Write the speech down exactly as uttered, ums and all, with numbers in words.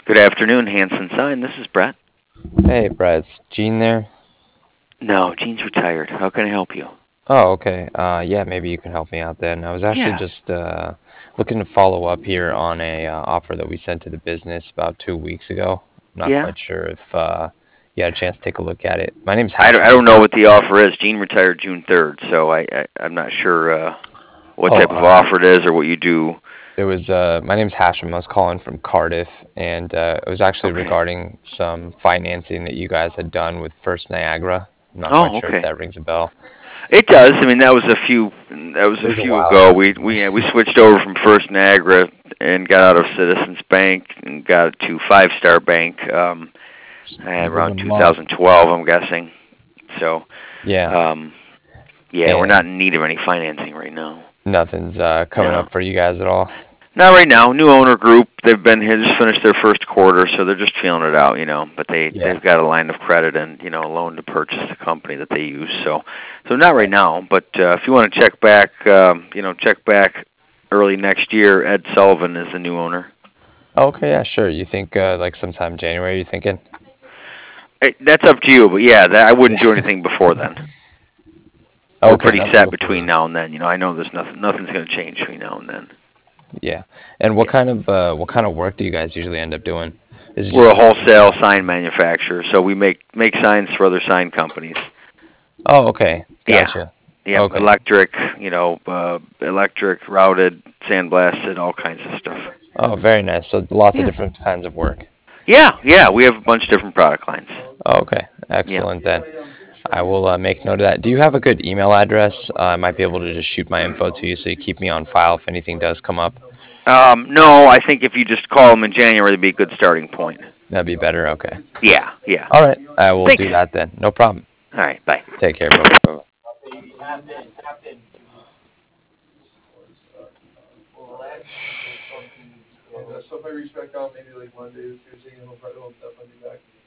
Good afternoon, Hanson Sign. This is Brett. Hey, Brad, it's Gene there. No, Gene's retired. How can I help you? Oh, okay. Uh, yeah, maybe you can help me out then. I was actually Yeah. just uh, looking to follow up here on a uh, offer that we sent to the business about two weeks ago. I'm not Yeah. quite sure if uh, you had a chance to take a look at it. My name's I don't, I Hashem. don't know what the offer is. Gene retired June third, so I, I I'm not sure uh, what Oh, type of uh, offer it is or what you do. it was uh, my name's Hashem. I was calling from Cardiff, and uh, it was actually Okay. regarding some financing that you guys had done with First Niagara. I'm not quite Oh, sure if okay. that rings a bell. It does. I mean, that was a few that was It was a a few while ago. ago. We we we switched over from First Niagara and got out of Citizens Bank and got to Five Star Bank um, around Living large. two thousand twelve, I'm guessing. So, Yeah, um, yeah, we're not and in need of any financing right now. nothing's uh, coming No. up for you guys at all. Not right now. New owner group. They've been here, just finished their first quarter, so they're just feeling it out, you know. But they Yeah, they've got a line of credit and you know a loan to purchase the company that they use. So so not right right. now. But uh, if you want to check back, um, you know, check back early next year. Ed Sullivan is the new owner. Okay, yeah, sure. You think uh, like sometime January, you thinking? Eh, That's up to you. But yeah, that, I wouldn't do Yeah. anything before then. We're Okay, pretty nothing set before between then. now and then. You know, I know there's nothing. Nothing's going to change between now and then. Yeah. And what Yeah. kind of uh, what kind of work do you guys usually end up doing? Is it We're a just wholesale sign manufacturer, so we make make signs for other sign companies. Oh, okay. Yeah. Gotcha. Yep. Okay. Electric, you know, uh, electric, routed, sandblasted, all kinds of stuff. Oh, very nice. So lots of Yeah. different kinds of work. Yeah, yeah. We have a bunch of different product lines. Oh, okay. Yeah. Excellent then. I will uh, make note of that. Do you have a good email address? Uh, I might be able to just shoot my info to you so you keep me on file if anything does come up. Um, no, I think if you just call them in January, it'd be a good starting point. That'd be better. Okay. Yeah, yeah. All right. I will Thanks. do that then. No problem. All right, bye. Take care. Bye bye. So if I reach back out maybe like Monday or Tuesday, he'll, he'll definitely be back.